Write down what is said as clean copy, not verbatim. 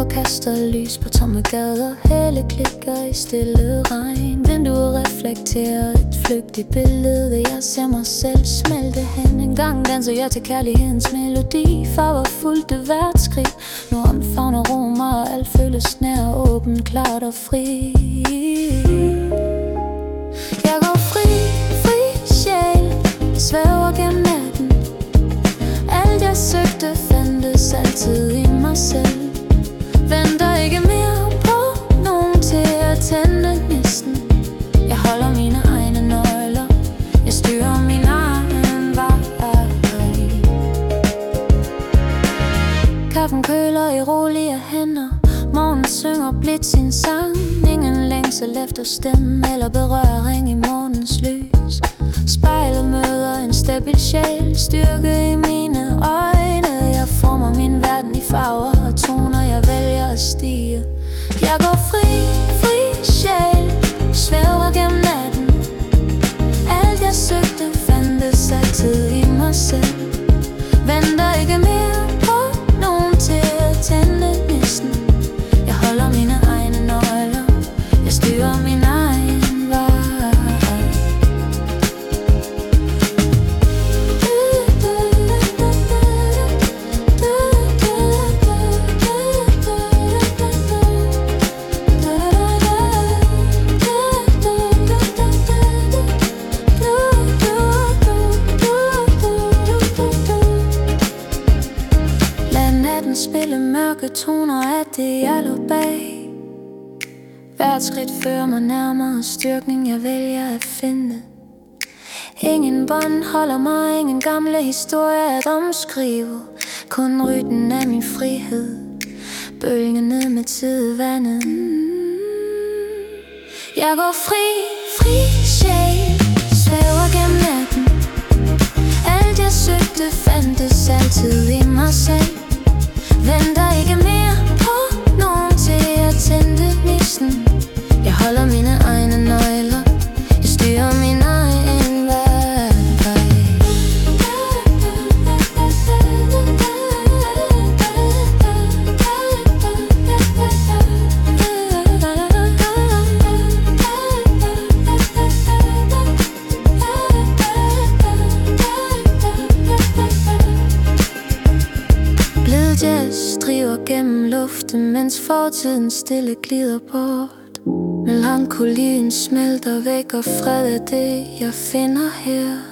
lamper kaster lys på tomme gader. Hæle klikker i stille regn. Vinduet reflekterer et flygtigt billede. Jeg ser mig selv smelte hen. En gang danser jeg til kærlighedens melodi. Farver fulgte hvert skridt. Nu omfavner ro mig, og alt føles nær, åben, klart og fri. Jeg går fri, fri sjæl, svæver gennem natten. Alt jeg søgte fandtes altid i mig selv. Venter ikke mere på nogen til at tænde gnisten. Jeg holder mine egne nøgler, jeg styrer min egen vej. Kaffen køler i rolige hænder. Morgen synger blidt sin sang. Ingen længsel efter stemme eller berøring i morgens lys. Spejlet møder en stabil sjæl, styrke i mine øjne. Jeg former min verden i farver og toner, jeg vælger at stige. Jeg går fri, fri sjæl, svæver gennem natten. Alt jeg søgte fandtes altid i mig selv. Venter ikke mere på nogen til at tænde gnisten. Jeg holder mine egne nøgler, jeg styrer min egen vej. Spille mørke toner af det jeg lå bag. Hvert skridt fører mig nærmere styrkning, jeg vælger at finde. Ingen bånd holder mig, ingen gamle historier at omskrive. Kun rytmen af min frihed, bølgende med tidevandet. Jeg går fri, fri sjæl, svæver gennem natten. Alt jeg søgte fandtes altid i mig selv. Venter ikke mere på nogen til at tænde gnisten. Jeg holder mine egne nøgler, jeg styrer min egen vej. Jazz driver gennem luften, mens fortiden stille glider bort. Melankolien smelter væk, og fred er det, jeg finder her.